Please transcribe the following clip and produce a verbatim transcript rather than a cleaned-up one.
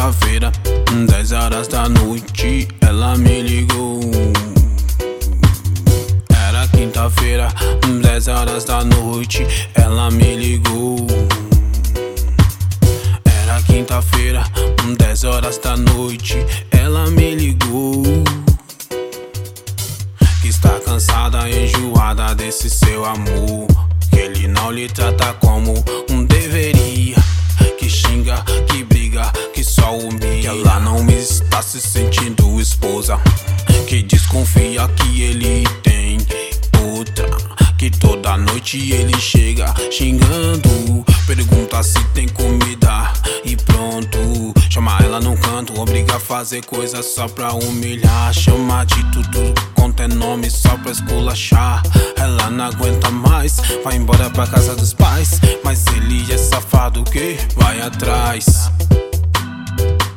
quinta-feira, dez horas da noite, ela me ligou. Era quinta-feira, dez horas da noite, ela me ligou. Era quinta-feira, dez horas da noite, ela me ligou. Que está cansada, enjoada desse seu amor, que ele não lhe trata como um deveria. Que xinga, que briga, que só humilha. Que ela não está se sentindo esposa, que desconfia que ele tem outra. Que toda noite ele chega xingando, pergunta se tem comida e pronto. Chama ela num canto, obriga a fazer coisas só pra humilhar. Chama de tudo quanto é nome só pra esculachar. Ela não aguenta mais, vai embora pra casa dos pais, mas ele é safado que vai atrás.